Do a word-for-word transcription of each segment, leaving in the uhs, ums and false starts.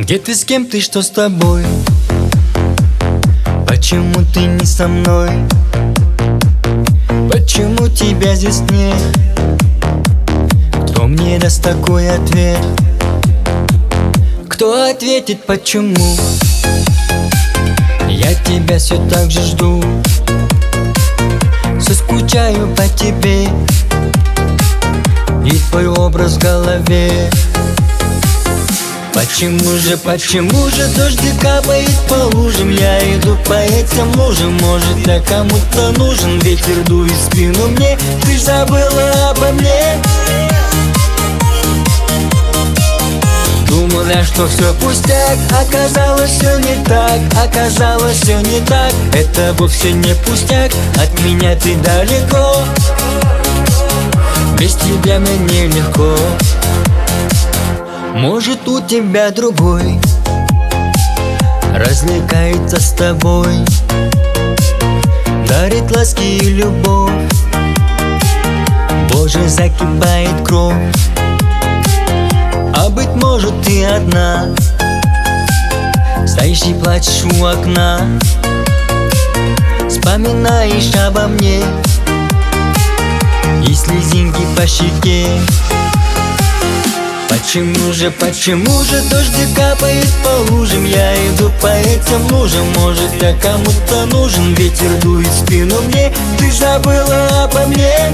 Где ты, с кем ты, что с тобой? Почему ты не со мной? Почему тебя здесь нет? Кто мне даст такой ответ? Кто ответит, почему? Я тебя все так же жду, соскучаю по тебе, и твой образ в голове. Почему же, почему же дождик капает по лужам? Я иду по этим лужам, может, я кому-то нужен. Ветер дует в спину мне, ты забыла обо мне. Думала, что все пустяк, оказалось все не так, оказалось все не так. Это вовсе не пустяк, от меня ты далеко, без тебя мне легко. Может, у тебя другой развлекается с тобой, дарит ласки и любовь. Боже, закипает кровь. А быть может, ты одна стоишь и плачешь у окна, вспоминаешь обо мне, и слезинки по щеке. Почему же, почему же дождик капает по лужам? Я иду по этим лужам, может, я кому-то нужен. Ветер дует в спину мне, ты забыла обо мне.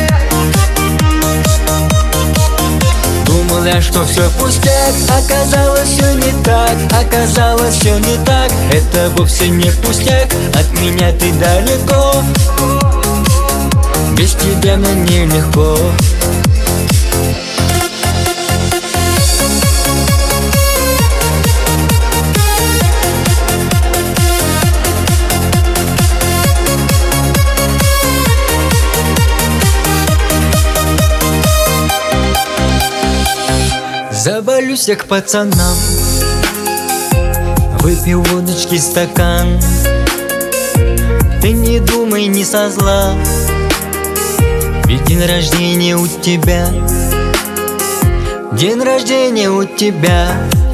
Думала, что все пустяк, оказалось все не так, оказалось все не так. Это вовсе не пустяк, от меня ты далеко, без тебя мне легко. Заболюсь я к пацанам, выпью водочки стакан. Ты не думай, не со зла, ведь день рождения у тебя, день рождения у тебя.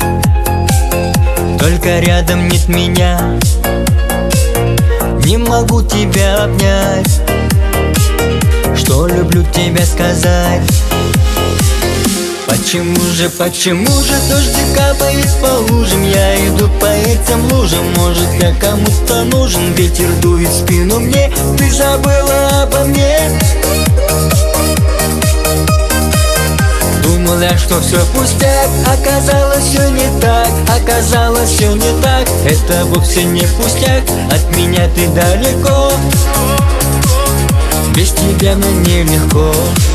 Только рядом нет меня, не могу тебя обнять, что люблю тебя сказать. Почему же, почему же дождик капает по лужам? Я иду по этим лужам, может, я кому-то нужен. Ветер дует в спину мне, ты забыла обо мне. Думала, что все пустяк, оказалось все не так, оказалось все не так. Это вовсе не пустяк, от меня ты далеко, без тебя мне легко.